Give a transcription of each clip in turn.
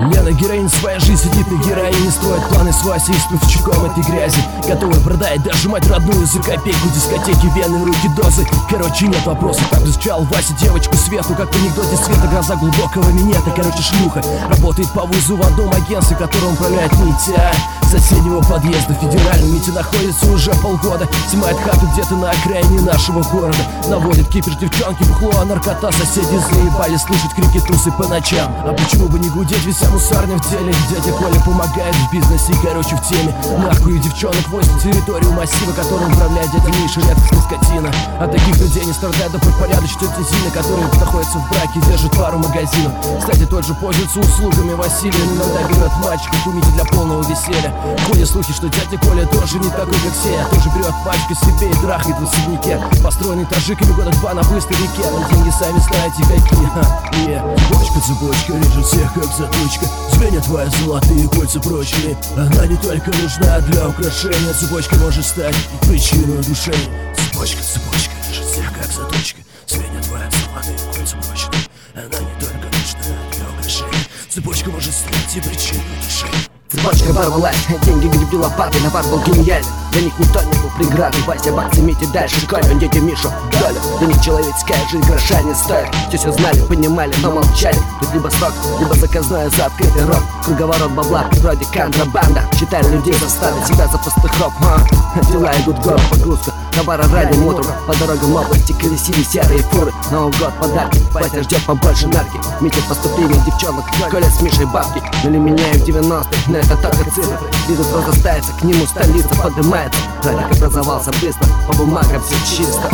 Лена героин, своя жизнь сидит на героине, строит планы с Васей и с пивчиком этой грязи, готовая продать даже мать родную за копейку. Дискотеки, вены, руки, дозы. Короче, нет вопросов. Так встречал Вася девочку Свету, как в анекдоте Света, глаза глубокого минета. Короче, шлюха работает по вузу в одном агентстве, которым управляет Митя соседнего подъезда. Федеральный Митя находится уже полгода, снимает хату где-то на окраине нашего города, наводит кипиш, девчонки, бухло, наркота. Соседи заебали слушать крики тусы по ночам. А почему бы не гудеть, вися мусарня в деле? Дядя Коля помогает в бизнесе и, короче, в теме. Нахуй девчонок возит на территорию массива, которым управляет дядя Миша, редкостная скотина. От таких людей не страдает добропорядочная тетя Зина, которая находится в браке и держит пару магазинов. Кстати, тот же пользуется услугами Василия, иногда берет мальчиков у Мити для полного веселья. Ходят слухи, что дядя Коля тоже не такой, как все, тоже берет пачку себе и трахает в особняке, построенный тажиками года 2 на быстрой реке. Но деньги сами знаете какие. Бочка цепочка режет всех как заточка, звенят твои золотые кольца прочные. Она не только нужна для украшения, цепочка может стать причиной души. Цепочка режет всех как заточка, звенят твои золотые кольца прочные. Она не только нужна для украшения, цепочка может стать и причиной души. Цепочка ворвалась, деньги гребли лопатой, навар был гениален. Для них никто не был преградой. Вася, баксы, Митя, дальше Коля, дядя Мишу, Доля. Для них человеческая жизнь гроша не стоит. Все знали, понимали, но молчали. Тут либо срок, либо заказное за открытый рот. Круговорот бабла, вроде контрабанда. Считали людей заставить себя за пастухов. Дела идут город, погрузка товара ради мутру. По дорогам области колесили серые фуры. Новый год подарки, Вася ждет побольше нарки. Митя поступление девчонок, Коля с Мишей бабки. Нули меняют 90-х, но это только цифры. Видут разрастается, к нему столица поднимается. Ролик образовался быстро, по бумагам все чисто.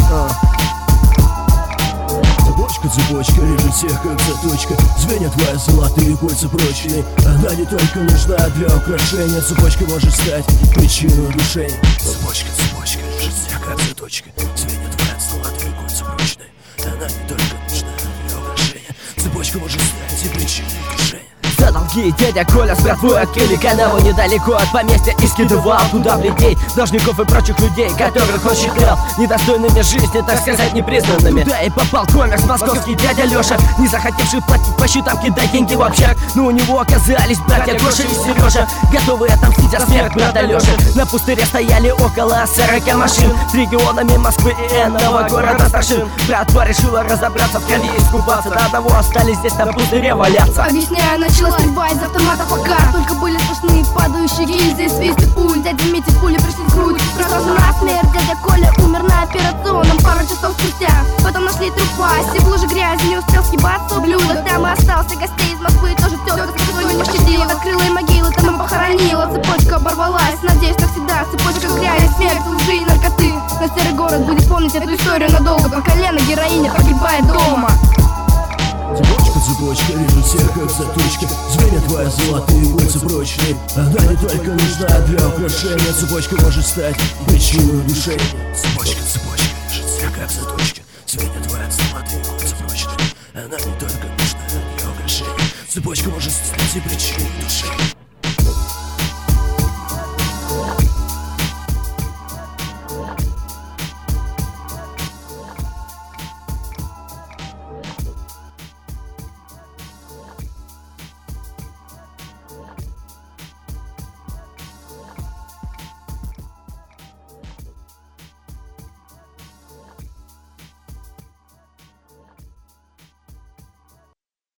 Цепочка режет всех как заточка, звенят твои золотые кольца прочные. Она не только нужна для украшения, цепочка может стать причиной души. Цепочка режет всех как заточка, звенят твои золотые кольца прочные. Она не только нужна для украшения, цепочка может стать и причиной души. За долги дядя Коля с братвой открыли канаву недалеко от поместья и скидывал туда людей, должников и прочих людей, которых он считал недостойными жизни, так сказать, непризнанными. Туда и попал коммерс московский дядя Леша, не захотевший платить по счетам, кидать деньги в общак. Но у него оказались братья Гоша и Сережа, готовые отомстить за смерть брата Леши. На пустыре стояли около 40 машин с регионами Москвы и энного города старшин. Братва решила разобраться в крови и искупаться, до одного остались здесь на пустыре валяться. Объясняю, началась стрельба из автомата пока только были слышны падающие гильзы и свисты пуль. Дядя Митя пули пришли в грудь, сразу насмерть. Дядя Коля умер на операционном пару часов спустя. Потом нашли трупа, си в луже грязи, не успел съебаться ублюдок. Там и остался, гостей из Москвы тоже тетка свою не пощадила. Открыла и могилы, там и похоронила. Цепочка оборвалась, надеюсь навсегда. Цепочка грязи, смерть, лжи и наркоты. Но серый город будет помнить эту историю надолго, пока Лена, героиня, погибает дома. Цепочка режет всех как заточка, звенят твои золотые кольца прочные. Она не только нужна для украшения, цепочка может стать причиной души. Цепочка режет всех как заточка, звенят твои золотые кольца прочные. Она не только нужна для украшения, цепочка может стать и причиной души.